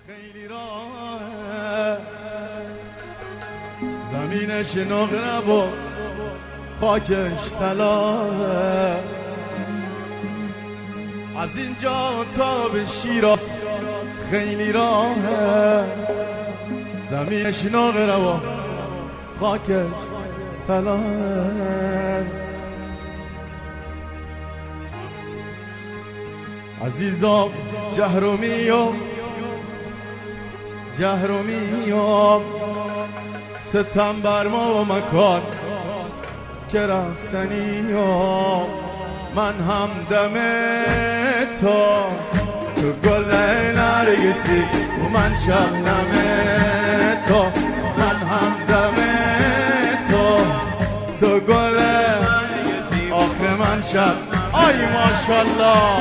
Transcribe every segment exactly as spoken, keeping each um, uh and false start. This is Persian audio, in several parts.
خیلی راه زمینش نقره و خاکش طلاه، از اینجا تا به شیراز خیلی راه، زمینش نقره و خاکش طلاه. عزیزا جهرومیم جهرومیم ستم بر ما و مکان که رفتنیم، من هم دم تو تو گل نرگسی و من شبنم تو، من هم دم تو تو گل نرگسی آخر من شب. آی ماشالله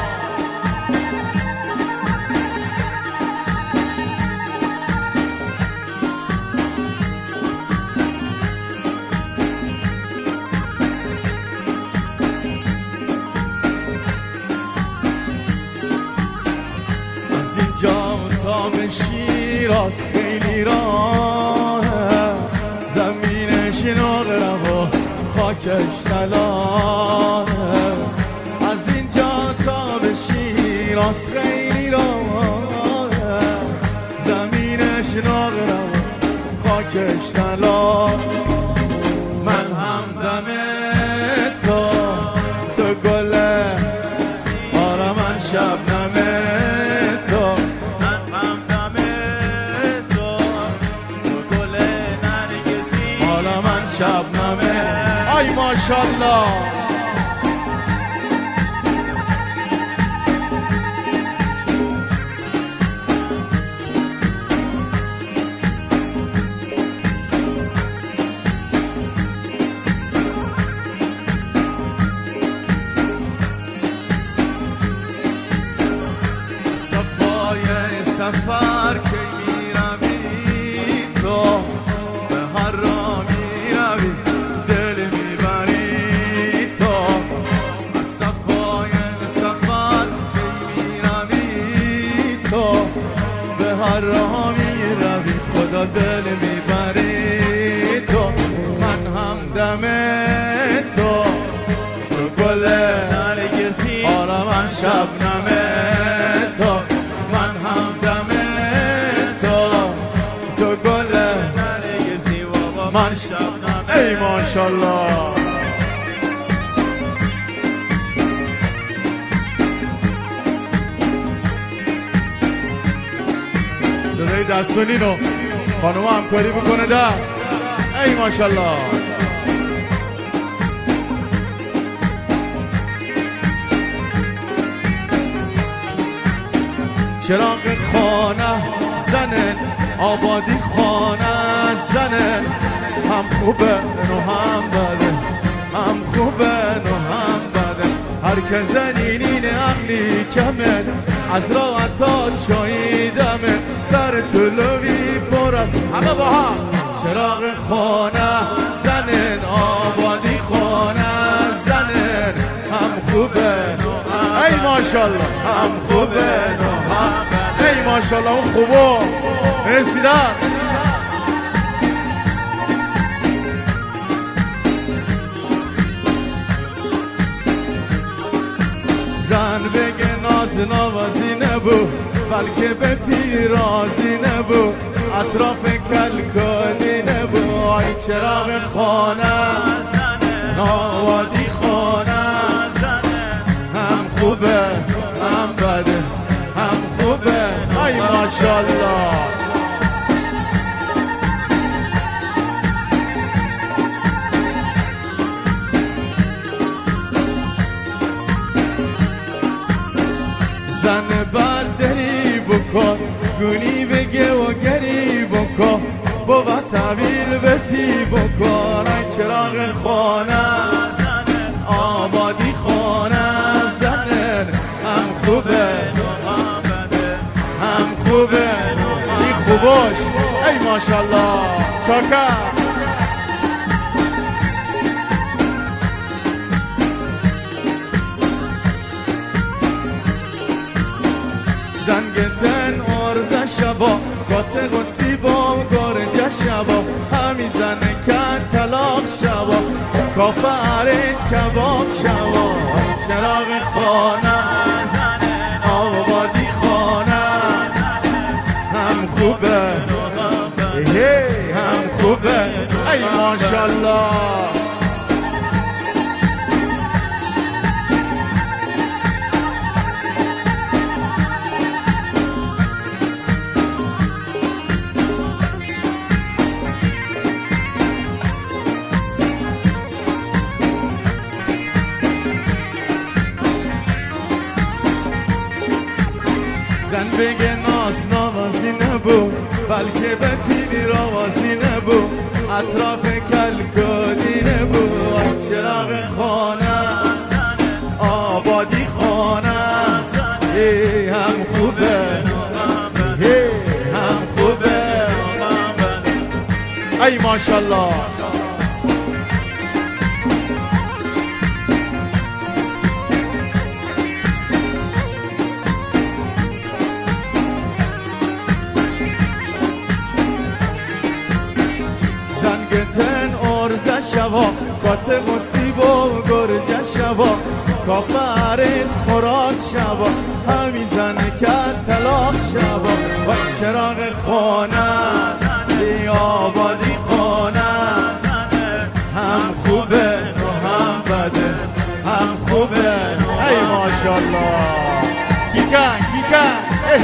شیراز خیلی راه، زمینش نقره و خاکش طلاه، از اینجا تا به شیراز خیلی راه، زمینش نقره و خاکش طلاه، من هم دم تو تو گله آره من شبنمه شبنمه. آی ماشالله صفای سفر که میروی تو به هر را میروی دل میبری تو، صفای سفر که میروی تو به هر را میروی خدا دل میبری تو، من هم دم تو تو گل نرگسی آره من شبنمه تو، من هم دم تو تو گل نرگسی و من شبنمه. ای ماشالله صدای دستونینو خانوم همکاری بکنه ده. ای ماشالله چراغ خانه زنه آبادی خانه زنه، هم خوبه نو هم بده، هم خوبه نو هم بده، هر که زنینین عقلی کمه از راه تا چایی دمه، سر طلوی پرد همه با هم چراغ خانه زنن آبادی خانه زنن، هم خوبه نو هم ای ماشالله هم خوبه نو هم بده. ای ماشالله اون خوبه رسیدن زن بگه ناز نوازی نبو بلکه به پیرازی نبو، اطراف کلکانی نبو، آی چراغ خانه نوازی خانه هم خوبه هم بده هم خوبه. آی ماشالله زن بدری بکن گونی بگه و گری بکن بابا طویل بسی بکن، ای چراغ خانه آبادی خانه زنن، هم خوبه هم بده هم خوبه این خوباش. ای ماشالله چاکر زنگ زن آردش کافر کباب شوا چراغ خانه آبادی خانه هم خوبه هی هم خوبه ای ماشالله زن بگه ناز نوازی نبود بلکه به تیمی روازی نبود اطراف کلکادی نبود چراغ خانه آبادی خانه ای هم خوبه ای هم خوبه ای ماشالله شوا کات مصیب و گرج شوا کافرین خوراک شوا همین زن کرد طلاق شوا و چراغ خانه ای آبادی خانه هم خوبه و هم بده هم خوبه ای ماشالله کیکن کیکن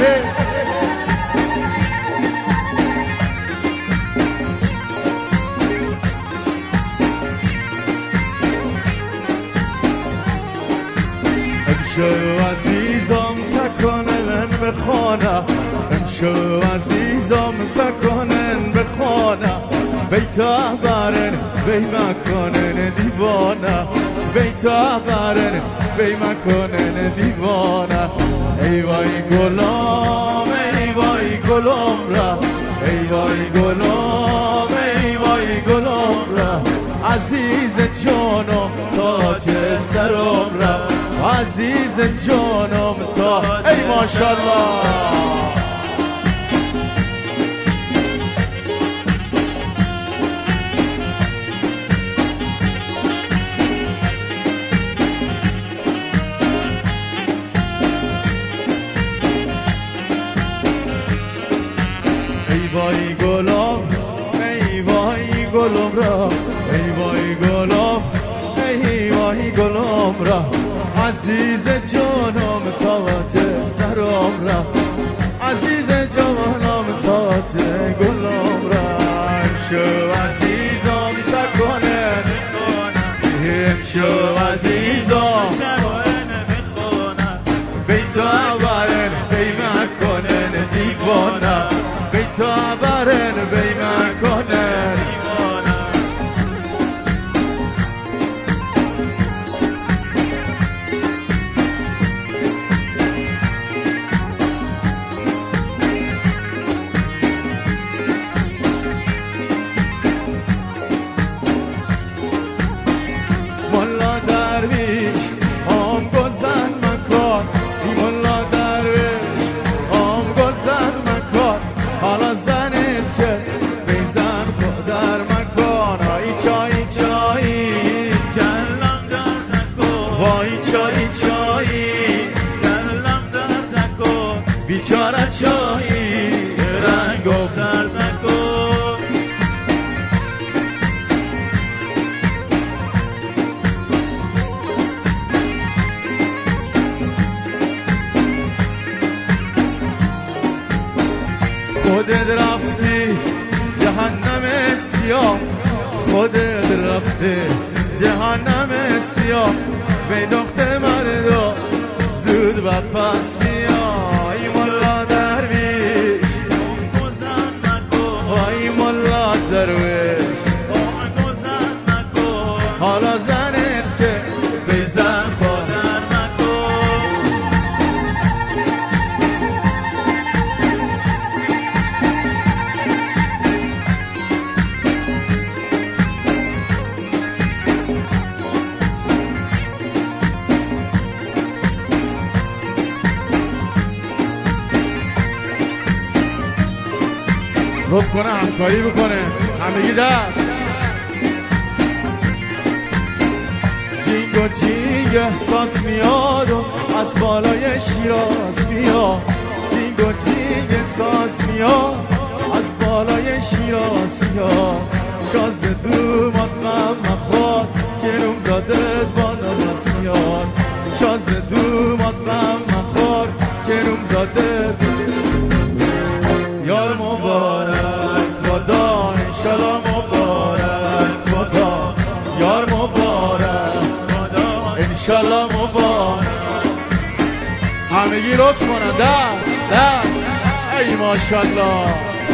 امشو عزیزم تکنن به خانه امشو عزیزم تکنن به خانه بیتا برن بی مکنن دیوانه بیتا برن بی مکنن دیوانه ای وای گلام ای وای گلام را ای وای گلام ای وای گلام را عزیز جانم تاج سرم را عزیز جانم تا ای ماشالله ای وای گلم ای وای گلم را ای وای گلم ای وای گلم را عزیز جانم تاج سرم را عزیز جانم تاج گلم را امشو عزیزم تکنن امشو عزیزم بیتا برن بی مکنن دیوانه بیتا برن بی مکنن بیچاره چایی رنگ و درد نکن خودت رفتی جهنم سیاه خودت رفتی جهنم سیاه به دخت مردم زود بر پس میای ملا درویش وای ملا درویش حالا زنت که بزن خودر نکن رب کنه همکاری بکنه همگی دست احساس میاد و از بالای شیراز میاد، جینگ و جینگ ساز میاد از بالای شیراز میاد. شازده دومات غم مخواد گروم زاده بانامت میاد، شازده دومات غم مخواد گروم زاده. یار مبارک خدا انشالله مبارک خدا، یار مبارک خدا انشالله مبارک. همگی لطف کنن ده ده ای ماشالله.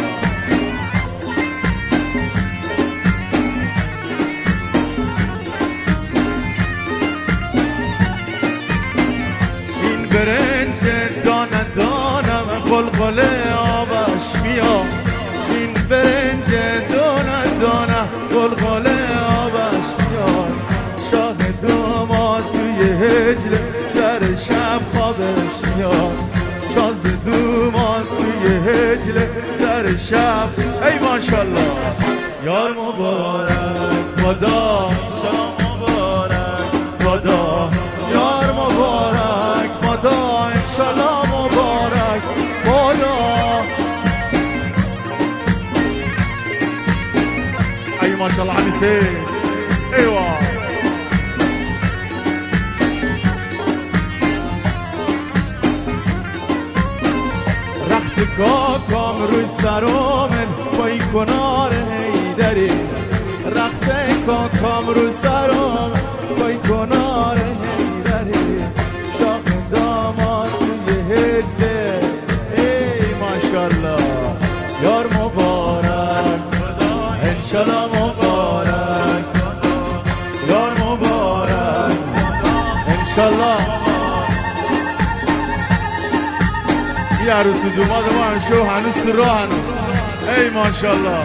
این برنج دانه دانم قلقله آبش میاد، این برنج دانه دانه قلقله آبش میاد. شاه داماد توی هجله در شب خوابش میاد، شاه داماد توی هجله در شب. ای ماشالله. یار مبارک خدا شام مبارک خدا، یار مبارک خدا انشالله مبارک خدا. ای ماشالله حمیسی ایوه. رخت کاکام روی سرامن پای کنار هیدری، رخت کاکام روی سرامن پای کنار هیدری. شاخ داماد توی هجله ای ماشالله. یار مبارک انشالله مبارک، یار مبارک انشالله. یه عروس دوماد ما هم شو هنوز تو راه هنوز. ای ماشالله.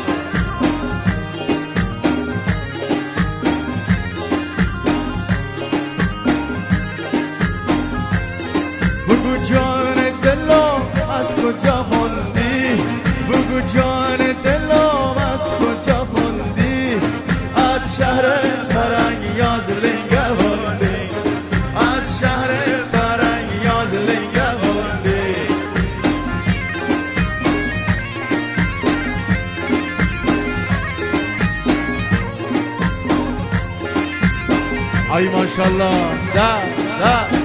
بگو جان دلم از کجا خوندی، بگو جان دلم از کجا خوندی. از شهر فرنگ یاد لنگه خوندی، از شهر فرنگ یاد لنگه خوندی. ای ماشالله ده ده.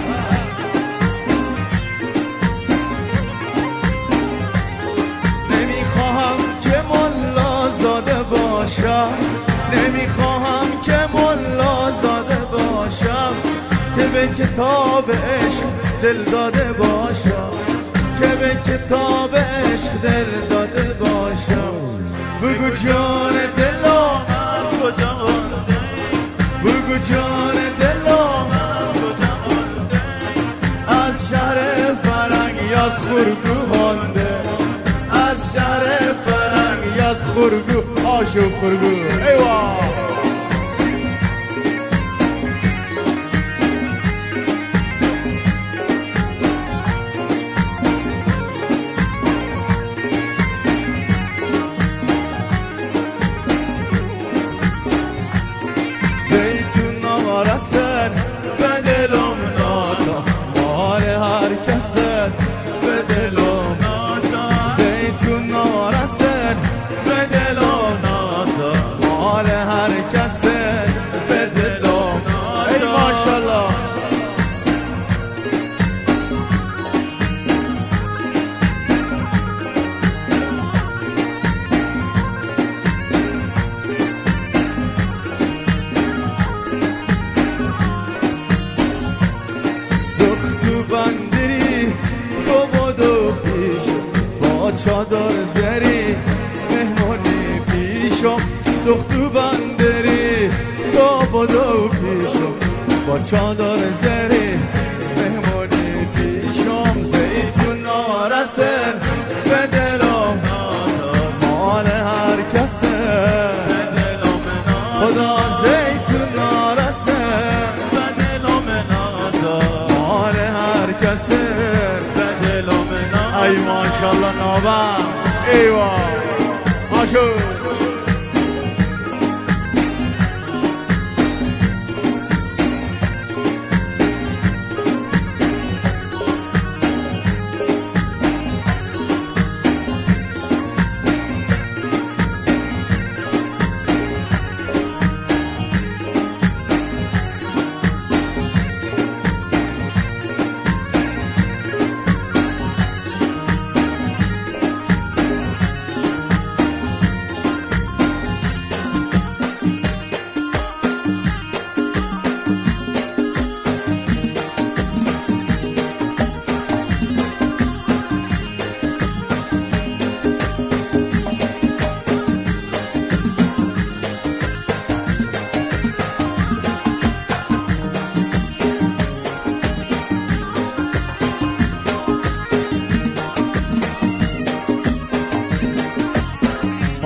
نمیخواهم که ملا زاده باشم، که به کتاب عشق دل داده باشم، که به کتاب عشق دل داده باشم. بگو جان دلم از کجا مونده، بگو جان دلم از کجا مونده. از شهر فرنگ از خورگو مانده، از شهر فرنگ از خورگو آشو خورگو ایوا. زیتون نارسن به دلم ناتا، مال هر کسن به دلم ناتا. زیتون نارسن به دلم ناتا، مال هر کسن به دلم ناتا. ای ماشالله. بندری تو بودو پیش با چادر زری مهمانی پیشم. دختو بندری تو بودو پیشم با چادر زری مهمانی پیشم. زیتون نارسن به دلم مال هر کسه خدا. زیتون نارسن به دلم مال هر کسه به دلم. ای ماشالله نابا ایوا آشو.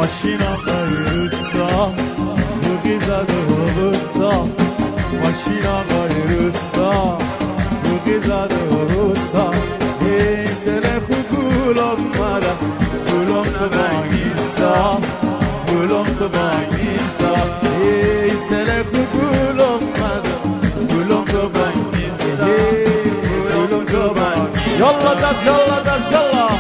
ماشین آقای روستا بوقی زده و روستا ماشین آقای روستا بوقی زده و روستا این دل خوب گول آمده گولم تو بانگیستا گولم تو بانگیستا این دل خوب گول آمده گولم تو بانگیستا گولم تو بانگیستا یالا دست یالا دست یالا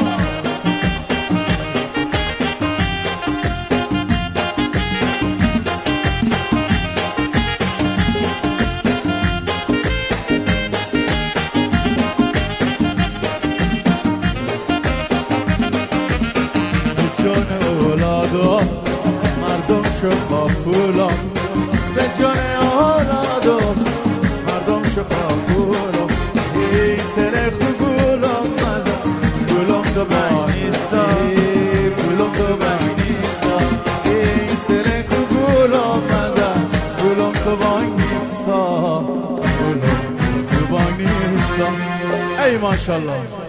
مردم شفا پولا به جان اولادو مردم شفا پولا این تره خوب گولا مزا گولم تو بانیستا گولم تو بانیستا این تره خوب گولا مزا گولم تو بانیستا گولم تو بانیستا ای ماشالله